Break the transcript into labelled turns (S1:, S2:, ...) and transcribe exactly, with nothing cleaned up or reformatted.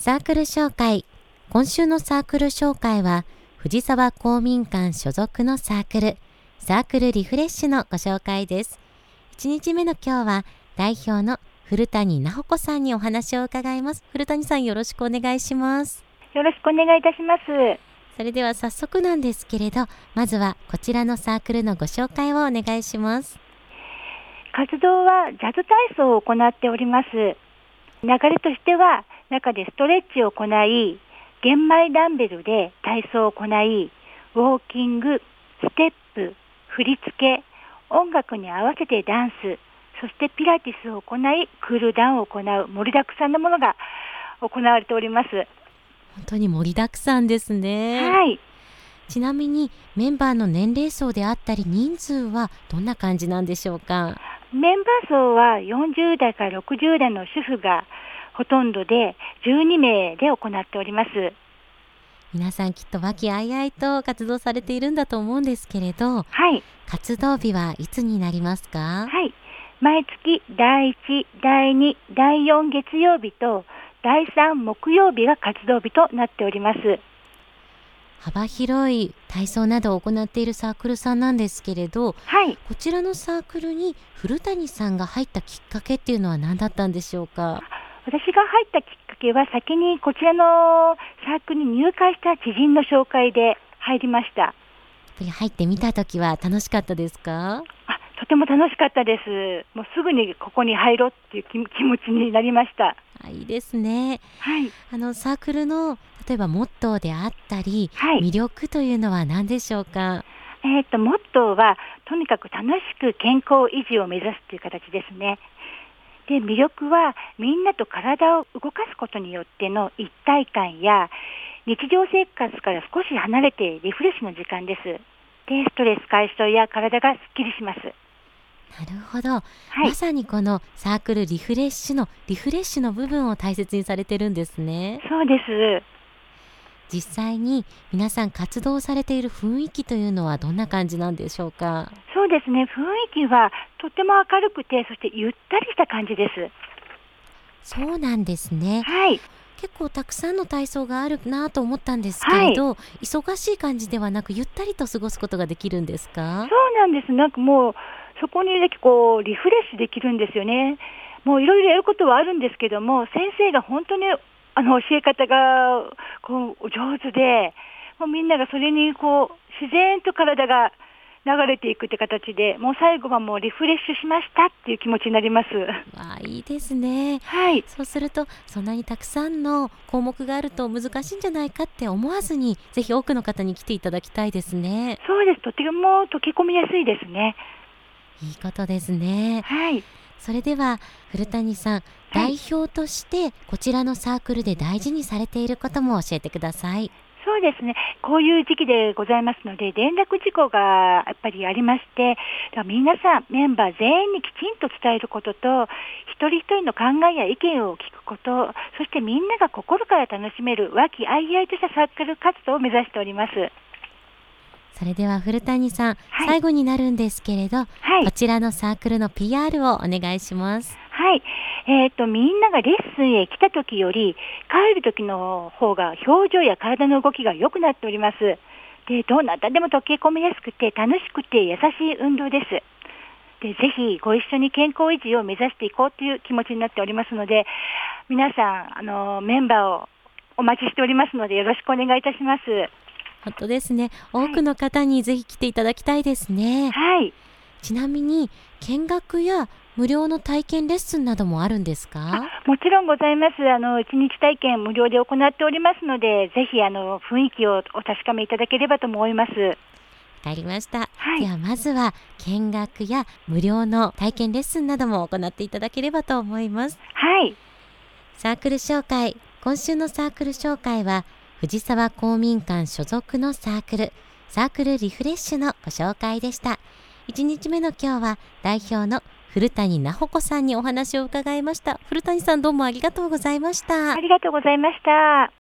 S1: サークル紹介。今週のサークル紹介は藤沢公民館所属のサークル、サークルリフレッシュのご紹介です。いちにちめの今日は代表の古谷直子さんにお話を伺います。古谷さん、よろしくお願いします。
S2: よろしくお願いいたします。
S1: それでは早速なんですけれど、まずはこちらのサークルのご紹介をお願いします。
S2: 活動はジャズ体操を行っております。流れとしては、中でストレッチを行い、玄米ダンベルで体操を行い、ウォーキング、ステップ、振り付け、音楽に合わせてダンス、そしてピラティスを行い、クールダウンを行う盛りだくさんのものが行われております。
S1: 本当に盛りだくさんですね。
S2: はい。
S1: ちなみにメンバーの年齢層であったり人数はどんな感じなんでしょうか？
S2: メンバー層はよんじゅうだいからろくじゅうだいの主婦がほとんどでじゅうにめいで行っております。
S1: 皆さんきっと和気あいあいと活動されているんだと思うんですけれど、
S2: はい。
S1: 活動日はいつになりますか？
S2: はい。毎月だいいち、だいに、だいよん月曜日とだいさん木曜日が活動日となっております。
S1: 幅広い体操などを行っているサークルさんなんですけれど、
S2: はい。
S1: こちらのサークルに古谷さんが入ったきっかけっていうのは何だったんでしょうか？
S2: 私が入ったきっかけは先にこちらのサークルに入会した知人の紹介で入りました。
S1: やっぱり入ってみたときは楽しかったですか？
S2: あ、とても楽しかったです。もうすぐにここに入ろうっていう気、気持ちになりました。
S1: あ、いいですね。
S2: はい。
S1: あのサークルの例えばモットーであったり、
S2: はい。
S1: 魅力というのは何でしょうか？
S2: えっと、モットーはとにかく楽しく健康維持を目指すという形ですね。で、魅力はみんなと体を動かすことによっての一体感や日常生活から少し離れてリフレッシュの時間です。で、ストレス解消や体がすっきりします。
S1: なるほど、
S2: はい。
S1: まさにこのサークルリフレッシュのリフレッシュの部分を大切にされてるんですね。
S2: そうです。
S1: 実際に皆さん活動されている雰囲気というのはどんな感じなんでしょうか？
S2: そうですね。雰囲気はとても明るくて、そしてゆったりした感じです。
S1: そうなんですね。
S2: はい。
S1: 結構たくさんの体操があるなと思ったんですけれど、はい、忙しい感じではなくゆったりと過ごすことができるんですか？
S2: そうなんです。なんかもうそこにこうリフレッシュできるんですよね。もういろいろやることはあるんですけども、先生が本当にあの教え方がこう上手で、もうみんながそれにこう自然と体が流れていくって形で、もう最後はもうリフレッシュしましたっていう気持ちになります。
S1: わあ、いいですね。
S2: はい。
S1: そうするとそんなにたくさんの項目があると難しいんじゃないかって思わずに、ぜひ多くの方に来ていただきたいですね。
S2: そうです。とても溶け込みやすいですね。
S1: いいことですね。
S2: はい。
S1: それでは古谷さん、
S2: はい、
S1: 代表としてこちらのサークルで大事にされていることも教えてください。
S2: そうですね。こういう時期でございますので、連絡事項がやっぱりありまして、皆さんメンバー全員にきちんと伝えることと、一人一人の考えや意見を聞くこと、そしてみんなが心から楽しめる和気あいあいとしたサークル活動を目指しております。
S1: それでは古谷さん、
S2: はい、
S1: 最後になるんですけれど、
S2: はい、
S1: こちらのサークルの ピーアール をお願いします。
S2: はい。えっと、みんながレッスンへ来た時より、帰る時の方が表情や体の動きが良くなっております。で、どうなったでも溶け込みやすくて楽しくて優しい運動です。で、ぜひご一緒に健康維持を目指していこうという気持ちになっておりますので、皆さん、あの、メンバーをお待ちしておりますので、よろしくお願いいたします。
S1: 本当ですね。多くの方にぜひ来ていただきたいですね。
S2: はい。
S1: ちなみに見学や無料の体験レッスンなどもあるんですか？
S2: もちろんございます。あの、一日体験無料で行っておりますので、ぜひあの、雰囲気をお確かめいただければと思います。
S1: わかりました。
S2: はい、
S1: ではまずは見学や無料の体験レッスンなども行っていただければと思います。
S2: はい。
S1: サークル紹介。今週のサークル紹介は藤沢公民館所属のサークル、サークルリフレッシュのご紹介でした。いちにちめの今日は代表の古谷直子さんにお話を伺いました。古谷さん、どうもありがとうございました。
S2: ありがとうございました。